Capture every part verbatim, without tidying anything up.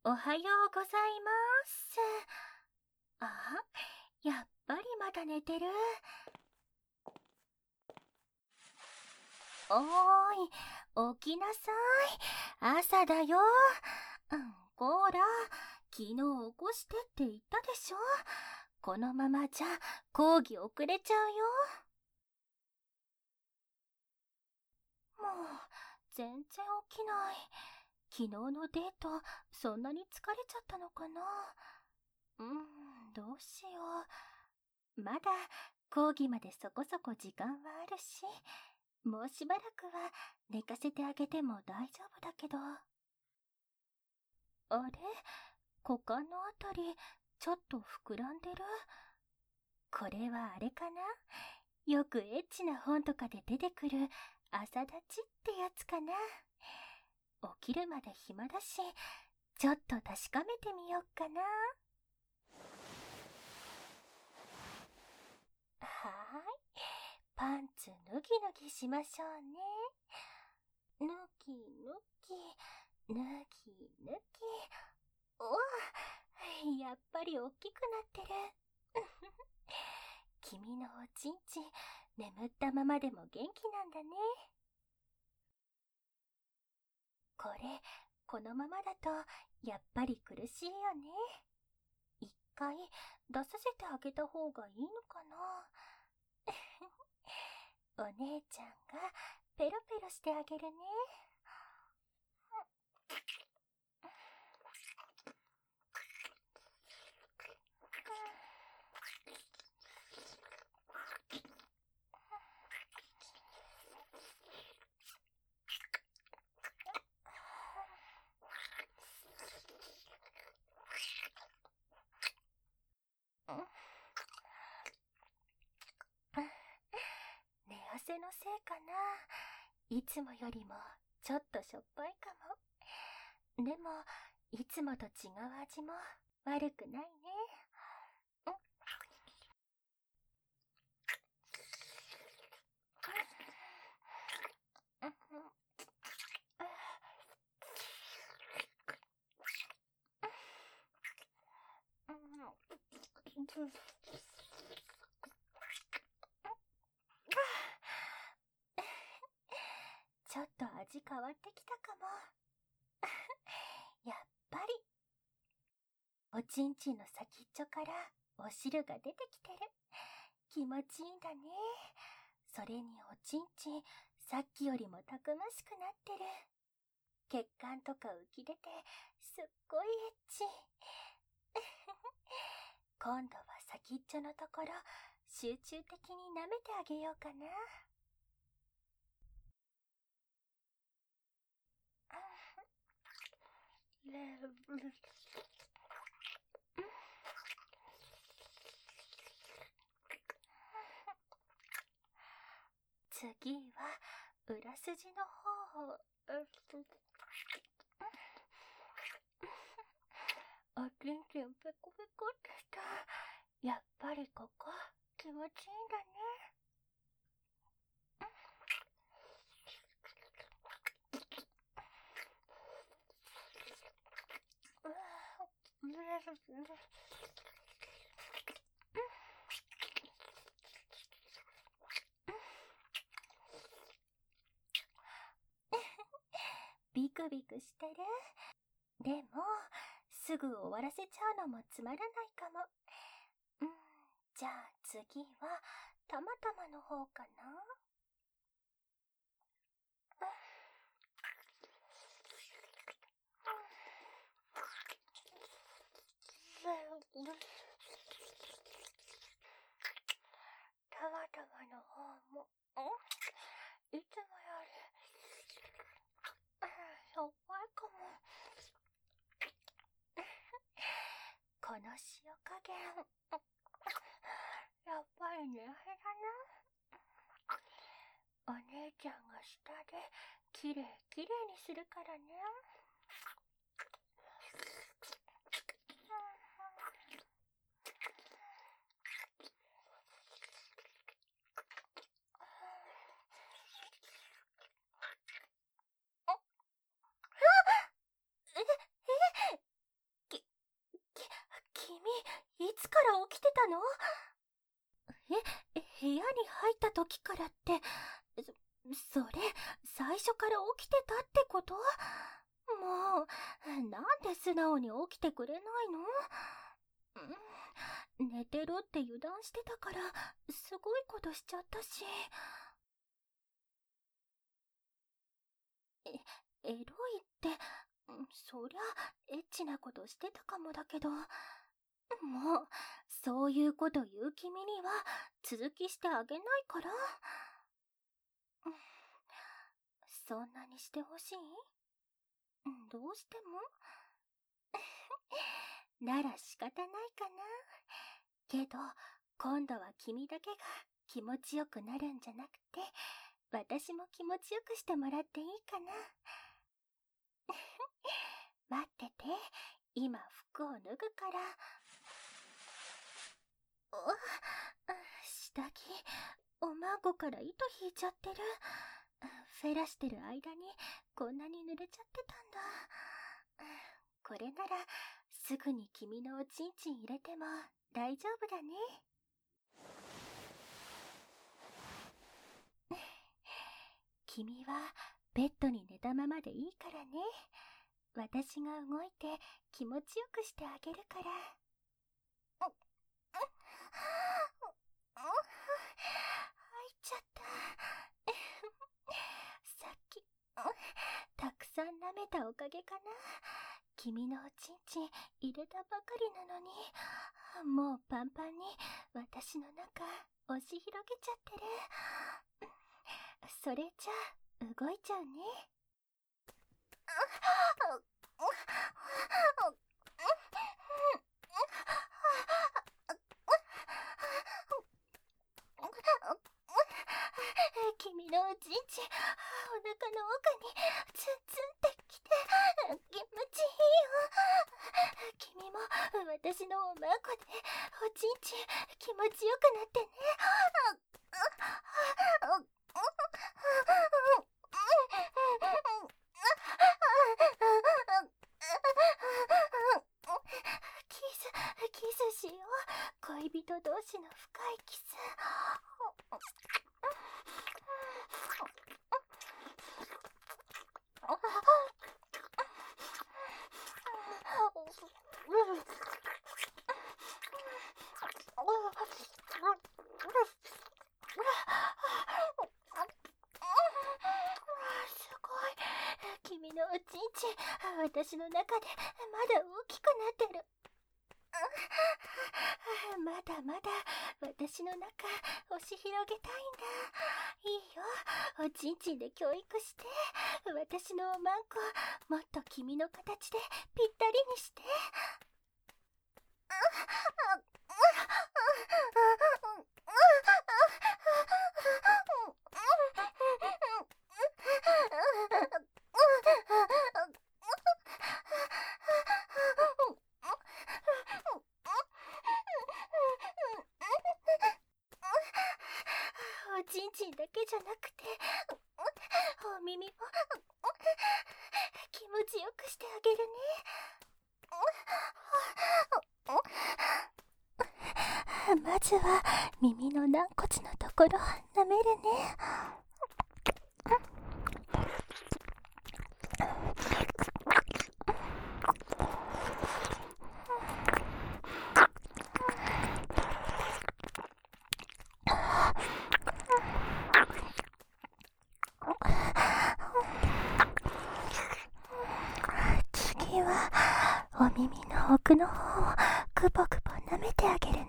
おはようございます。あ、やっぱりまだ寝てる。おーい、起きなさい。朝だよ。うん、こーら、昨日起こしてって言ったでしょ。このままじゃ講義遅れちゃうよ。もう、全然起きない。昨日のデート、そんなに疲れちゃったのかな。うーん、どうしよう。まだ講義までそこそこ時間はあるし、もうしばらくは寝かせてあげても大丈夫だけど。あれ、股間のあたり、ちょっと膨らんでる。これはあれかな。よくエッチな本とかで出てくる朝立ちってやつかな。起きるまで暇だし、ちょっと確かめてみよっかな。はーい。パンツ脱ぎ脱ぎしましょうね。脱ぎ脱ぎ、脱ぎ脱ぎ。おわ、やっぱり大きくなってる。君のおちんちん、眠ったままでも元気なんだね。これ、このままだと、やっぱり苦しいよね。一回、出させてあげた方がいいのかな。お姉ちゃんが、ペロペロしてあげるね。寝汗のせいかな。いつもよりもちょっとしょっぱいかも。でも、いつもと違う味も悪くないね。ちょっと味変わってきたかも。やっぱり。おちんちんの先っちょからお汁が出てきてる。気持ちいいんだね。それにおちんちん、さっきよりもたくましくなってる。血管とか浮き出て、すっごいエッチ。今度は先っちょのところ、集中的に舐めてあげようかな。次は裏筋の方を。おちんちんペコペコってした。やっぱりここ気持ちいいんだね。ビクビクしてる。でも、すぐ終わらせちゃうのもつまらないかも。うん、じゃあ次は、たまたまの方かな。たまたまの方も、いつもより、しょっぱいかも。この塩加減、やっぱりね、あれだな。お姉ちゃんが下で、きれいきれいにするからね。え、え、 つから起きてたの？え、部屋に入った時からって、そ、それ、最初から起きてたってこと？もう、なんで素直に起きてくれないの？うん、寝てろって油断してたから、すごいことしちゃったし。え、エロいって、そりゃ、エッチなことしてたかもだけど、もう、そういうこと言う君には、続きしてあげないから。そんなにしてほしい？どうしてもなら仕方ないかな。けど、今度は君だけが気持ちよくなるんじゃなくて、私も気持ちよくしてもらっていいかな。待ってて、今服を脱ぐから。お、下着、お孫から糸引いちゃってる。フェラしてる間にこんなに濡れちゃってたんだ。これならすぐに君のおちんちん入れても大丈夫だね。君はベッドに寝たままでいいからね。私が動いて気持ちよくしてあげるから。入っちゃった。さっきたくさん舐めたおかげかな。君のおちんちん入れたばかりなのに、もうパンパンに私の中押し広げちゃってる。それじゃあ動いちゃうね。君のおちんちん、お腹の奥にツンツンってきて気持ちいいよ。君も私のおまんこでおちんちん気持ちよくなってね。キス、キスしよう。恋人同士の深いキス。すごい。君のおちんちん、私の中でまだ大きくなってる。まだまだ私の中押し広げたいんだ。いいよ、おちんちんで教育して、私のおまんこもっと君の形でぴったりにして。おちんちんだけじゃなくて、お耳も気持ちよくしてあげるね。まずは耳の軟骨のところ舐めるね。次はお耳の奥の方をくぼくぼ舐めてあげるね。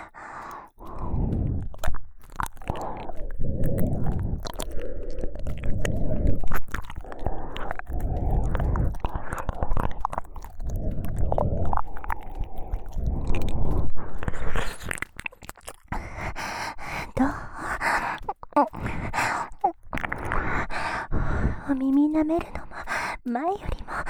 どう？お耳舐めるのも前よりも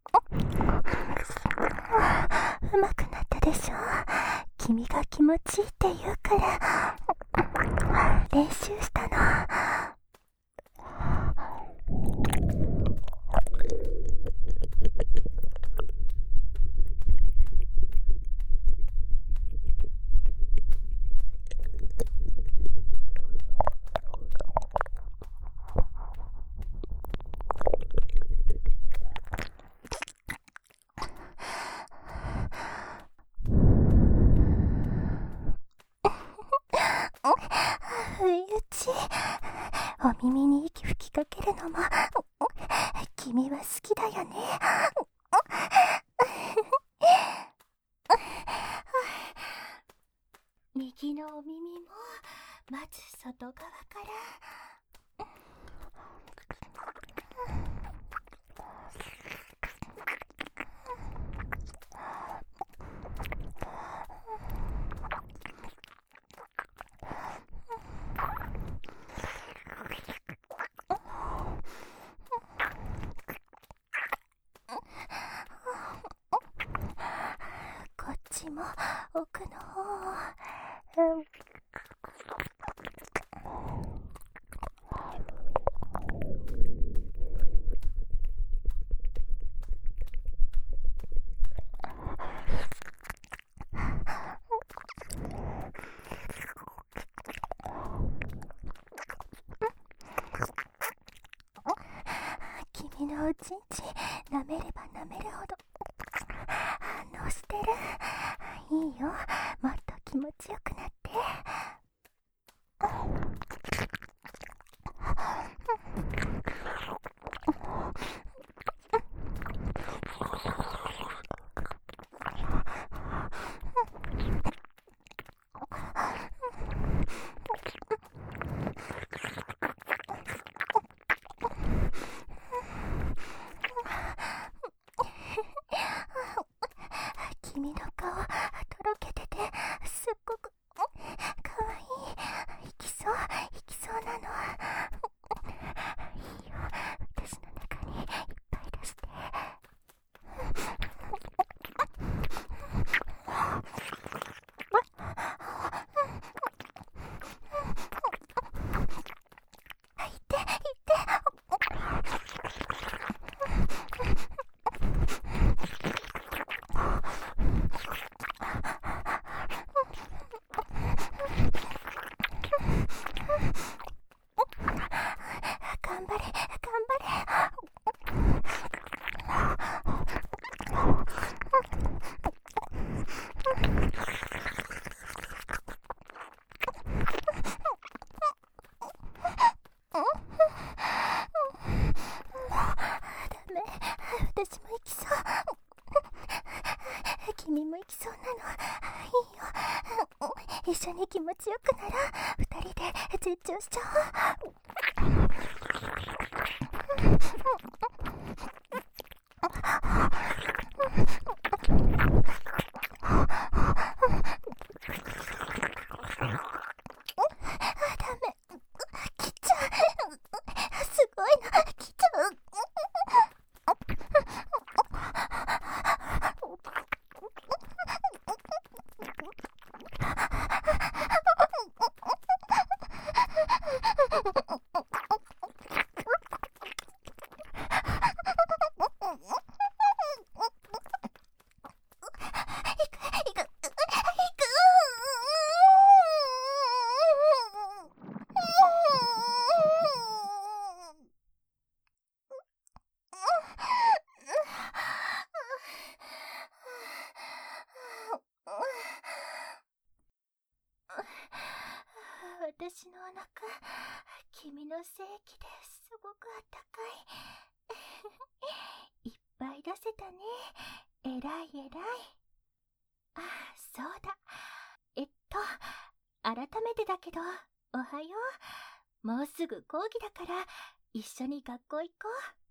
うまくなったでしょ。君が気持ちいいって言うから練習したの。 不意打ち。お耳に息吹きかけるのも君は好きだよね。右のお耳もまず外側から。こっちも奥の方を。うん君のおちんちん舐めれば舐めるほど反応してる。いいよ、もっと気持ちよくなって。君の顔とろけててすっごくかわいい。いきそういきそうなの。いいよ、私の中にいっぱい出して。いていて。頑張れ頑張れ。ダメ、私も行きそう。君も行きそうなの。いいよ、一緒に気持ちよくなら二人で絶頂しちゃおう。ダメ、切っちゃう。すごいな、切っちゃう。私のお腹、君の精液ですごくあったかい。いっぱい出せたね。えらいえらい。あ、そうだ。えっと、改めてだけど、おはよう。もうすぐ講義だから、一緒に学校行こう。